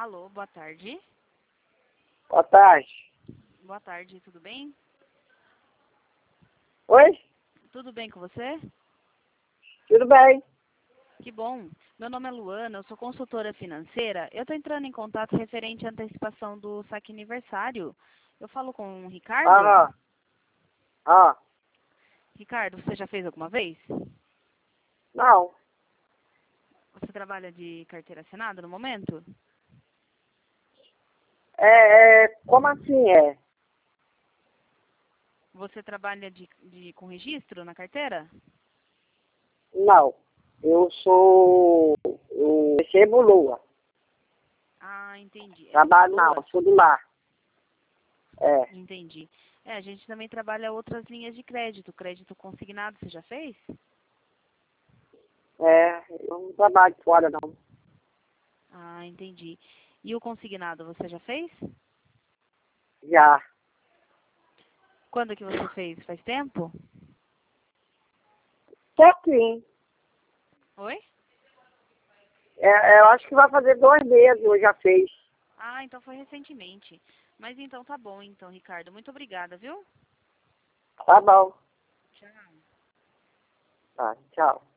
Alô, boa tarde. Boa tarde. Boa tarde, tudo bem? Oi? Tudo bem com você? Tudo bem? Que bom. Meu nome é Luana, eu sou consultora financeira. Eu estou entrando em contato referente à antecipação do saque aniversário. Eu falo com o Ricardo? Aham. Ah, Ricardo, você já fez alguma vez? não. Você trabalha de carteira assinada no momento? Como assim é? Você trabalha com registro na carteira? Não. Eu recebo lua. Ah, entendi. É Trabalho não, Lua? sou do lar. É, Entendi. A gente também trabalha outras linhas de crédito. Crédito consignado, você já fez? eu não trabalho fora não. Ah, entendi. E o consignado, você já fez? Já. Quando que você fez? Faz tempo? Pouquinho. Oi? Eu acho que vai fazer 2 meses, eu já fez. Ah, então foi recentemente. Mas então tá bom, então, Ricardo. Muito obrigada, viu? Tá bom. Tchau. Tá, tchau.